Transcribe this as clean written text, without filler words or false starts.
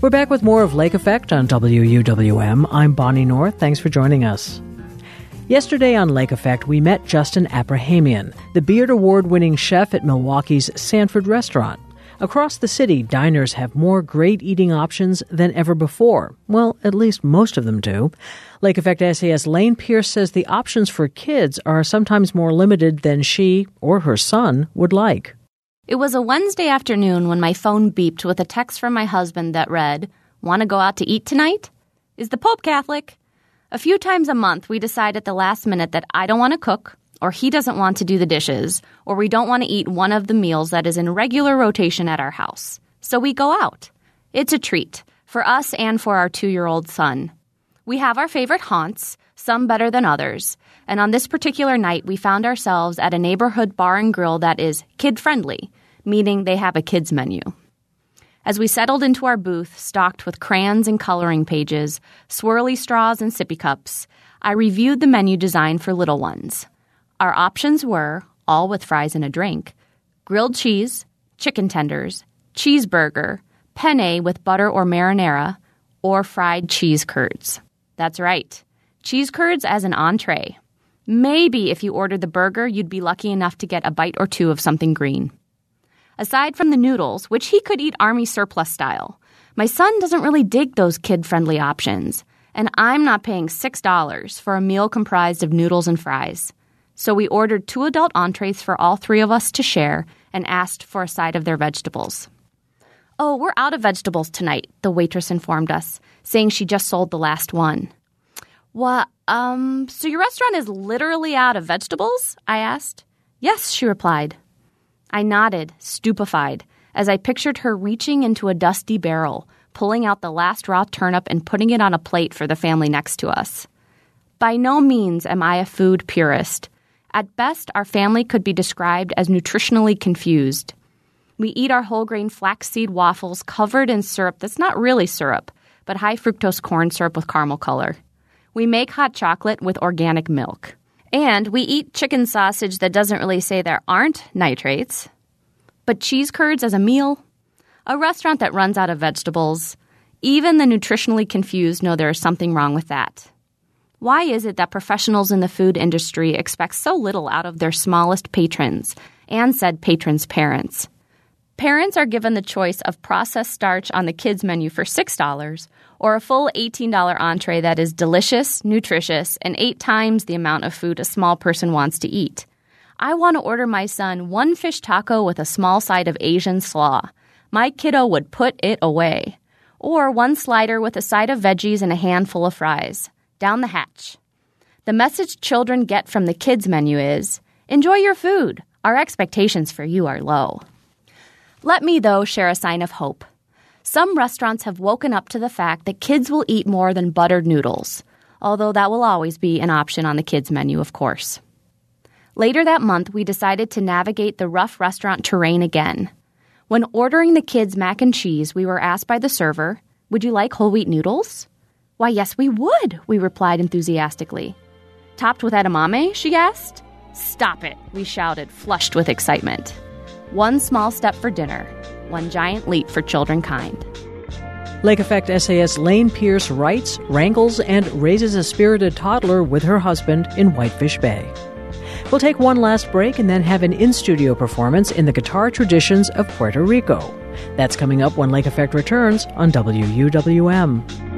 We're back with more of Lake Effect on WUWM. I'm Bonnie North. Thanks for joining us. Yesterday on Lake Effect, we met Justin Abrahamian, the Beard Award-winning chef at Milwaukee's Sanford Restaurant. Across the city, diners have more great eating options than ever before. Well, at least most of them do. Lake Effect SAS Lane Pierce says the options for kids are sometimes more limited than she or her son would like. It was a Wednesday afternoon when my phone beeped with a text from my husband that read, "Want to go out to eat tonight? Is the Pope Catholic?" A few times a month, we decide at the last minute that I don't want to cook, or he doesn't want to do the dishes, or we don't want to eat one of the meals that is in regular rotation at our house. So we go out. It's a treat, for us and for our 2-year-old son. We have our favorite haunts, some better than others, and on this particular night, we found ourselves at a neighborhood bar and grill that is kid-friendly, meaning they have a kids menu. As we settled into our booth, stocked with crayons and coloring pages, swirly straws and sippy cups, I reviewed the menu design for little ones. Our options were, all with fries and a drink, grilled cheese, chicken tenders, cheeseburger, penne with butter or marinara, or fried cheese curds. That's right, cheese curds as an entree. Maybe if you ordered the burger, you'd be lucky enough to get a bite or two of something green. Aside from the noodles, which he could eat Army surplus style, my son doesn't really dig those kid-friendly options, and I'm not paying $6 for a meal comprised of noodles and fries. So we ordered 2 adult entrees for all 3 of us to share and asked for a side of their vegetables. "Oh, we're out of vegetables tonight," the waitress informed us, saying she just sold the last one. "What, so your restaurant is literally out of vegetables?" I asked. "Yes," she replied. I nodded, stupefied, as I pictured her reaching into a dusty barrel, pulling out the last raw turnip and putting it on a plate for the family next to us. By no means am I a food purist. At best, our family could be described as nutritionally confused. We eat our whole grain flaxseed waffles covered in syrup that's not really syrup, but high fructose corn syrup with caramel color. We make hot chocolate with organic milk. And we eat chicken sausage that doesn't really say there aren't nitrates. But cheese curds as a meal? A restaurant that runs out of vegetables? Even the nutritionally confused know there is something wrong with that. Why is it that professionals in the food industry expect so little out of their smallest patrons, and said patrons' parents? Parents are given the choice of processed starch on the kids' menu for $6 or a full $18 entree that is delicious, nutritious, and 8 times the amount of food a small person wants to eat. I want to order my son 1 fish taco with a small side of Asian slaw. My kiddo would put it away. Or 1 slider with a side of veggies and a handful of fries. Down the hatch. The message children get from the kids' menu is, enjoy your food. Our expectations for you are low. Let me, though, share a sign of hope. Some restaurants have woken up to the fact that kids will eat more than buttered noodles, although that will always be an option on the kids' menu, of course. Later that month, we decided to navigate the rough restaurant terrain again. When ordering the kids' mac and cheese, we were asked by the server, "Would you like whole wheat noodles?" "Why, yes, we would," we replied enthusiastically. "Topped with edamame?" she asked. "Stop it," we shouted, flushed with excitement. 1 small step for dinner, 1 giant leap for children kind. Lake Effect SAS Lane Pierce writes, wrangles, and raises a spirited toddler with her husband in Whitefish Bay. We'll take one last break and then have an in-studio performance in the guitar traditions of Puerto Rico. That's coming up when Lake Effect returns on WUWM.